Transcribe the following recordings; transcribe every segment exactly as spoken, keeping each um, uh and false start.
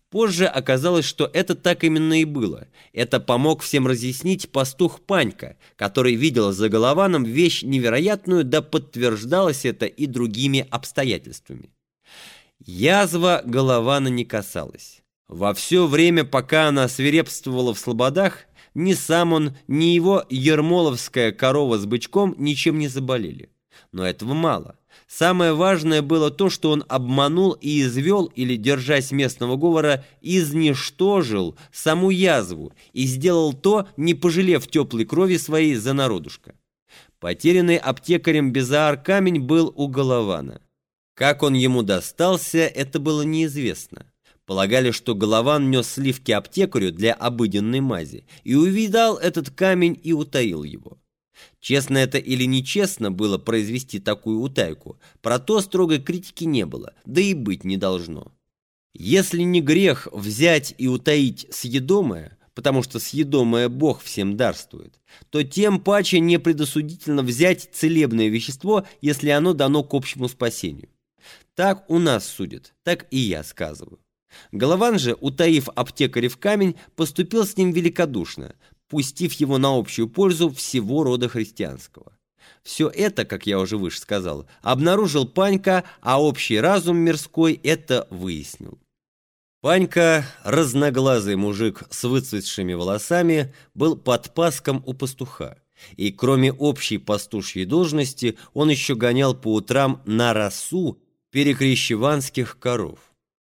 Позже оказалось, что это так именно и было. Это помог всем разъяснить пастух Панька, который видел за Голованом вещь невероятную, да подтверждалось это и другими обстоятельствами. Язва Голована не касалась. Во все время, пока она свирепствовала в слободах, ни сам он, ни его ермоловская корова с бычком ничем не заболели. Но этого мало. Самое важное было то, что он обманул и извел, или, держась местного говора, изничтожил саму язву и сделал то, не пожалев теплой крови своей за народушко. Потерянный аптекарем Безаар камень был у Голована. Как он ему достался, это было неизвестно. Полагали, что Голован нес сливки аптекарю для обыденной мази, и увидал этот камень и утаил его. Честно это или нечестно было произвести такую утайку, про то строгой критики не было, да и быть не должно. Если не грех взять и утаить съедомое, потому что съедомое Бог всем дарствует, то тем паче не предосудительно взять целебное вещество, если оно дано к общему спасению. Так у нас судят, так и я сказываю. Голован же, утаив аптекарев камень, поступил с ним великодушно, пустив его на общую пользу всего рода христианского. Все это, как я уже выше сказал, обнаружил Панька, а общий разум мирской это выяснил. Панька, разноглазый мужик с выцветшими волосами, был подпаском у пастуха, и кроме общей пастушьей должности он еще гонял по утрам на росу перекрещеванских коров.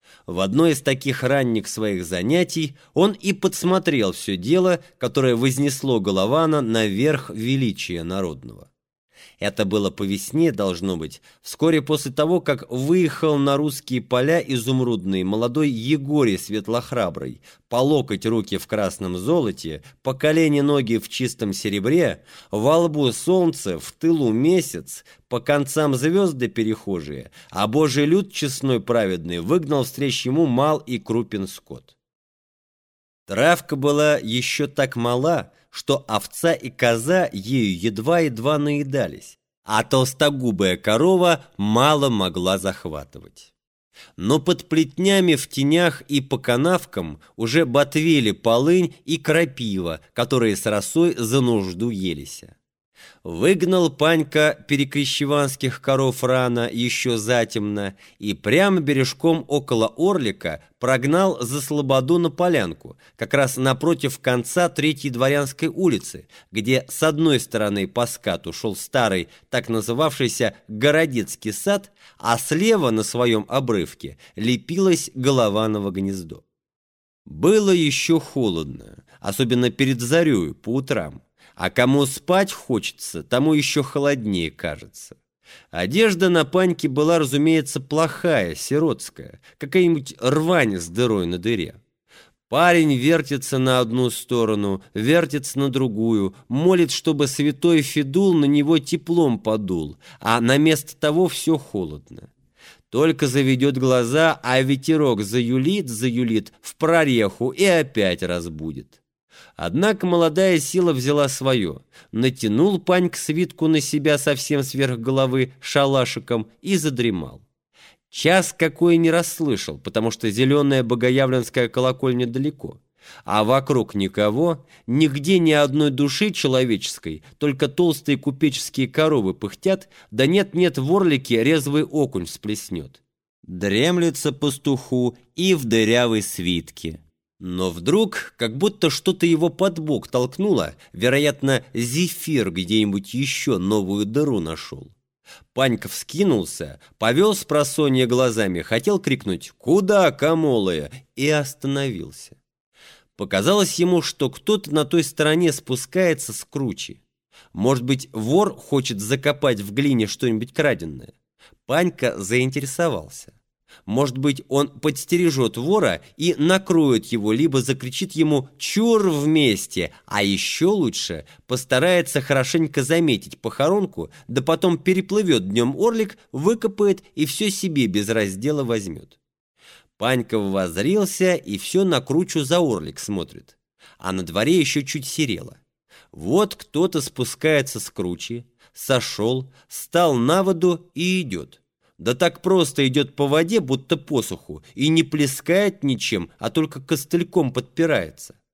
В одной из таких ранних своих занятий он и подсмотрел все дело, которое вознесло Голована наверх величия народного. Это было по весне, должно быть, вскоре после того, как выехал на русские поля изумрудный молодой Егорий Светлохрабрый, по локоть руки в красном золоте, по колени ноги в чистом серебре, во лбу солнце, в тылу месяц, по концам звезды перехожие, а Божий люд честной праведный выгнал встреч ему мал и крупен скот. Травка была еще так мала, что овца и коза ею едва-едва наедались, а толстогубая корова мало могла захватывать. Но под плетнями в тенях и по канавкам уже ботвели полынь и крапива, которые с росой за нужду елися. Выгнал Панька перекрещеванских коров рано, еще затемно, и прямо бережком около Орлика прогнал за слободу на полянку, как раз напротив конца Третьей Дворянской улицы, где с одной стороны по скату шел старый, так называвшийся Городецкий сад, а слева на своем обрывке лепилось Голованово гнездо. Было еще холодно, особенно перед зарею по утрам. А кому спать хочется, тому еще холоднее кажется. Одежда на Паньке была, разумеется, плохая, сиротская, какая-нибудь рвань с дырой на дыре. Парень вертится на одну сторону, вертится на другую, молит, чтобы святой Федул на него теплом подул, а на место того все холодно. Только заведет глаза, а ветерок заюлит, заюлит в прореху и опять разбудит. Однако молодая сила взяла свое. Натянул Панька свитку на себя совсем сверх головы шалашиком и задремал. Час какой не расслышал, потому что зеленая богоявленская колокольня далеко. А вокруг никого, нигде ни одной души человеческой, только толстые купеческие коровы пыхтят, да нет-нет в орлике резвый окунь всплеснет. Дремлется пастуху и в дырявой свитке. Но вдруг, как будто что-то его под бок толкнуло, вероятно, зефир где-нибудь еще новую дыру нашел. Панька вскинулся, повел спросонья глазами, хотел крикнуть «Куда, комолая?» и остановился. Показалось ему, что кто-то на той стороне спускается с кручи. Может быть, вор хочет закопать в глине что-нибудь краденое. Панька заинтересовался. Может быть, он подстережет вора и накроет его, либо закричит ему «Чур вместе!», а еще лучше постарается хорошенько заметить похоронку, да потом переплывет днем орлик, выкопает и все себе без раздела возьмет. Панька воззрился и все на кручу за орлик смотрит, а на дворе еще чуть серело. Вот кто-то спускается с кручи, сошел, стал на воду и идет. Да так просто идет по воде, будто по суху, и не плескает ничем, а только костыльком подпирается.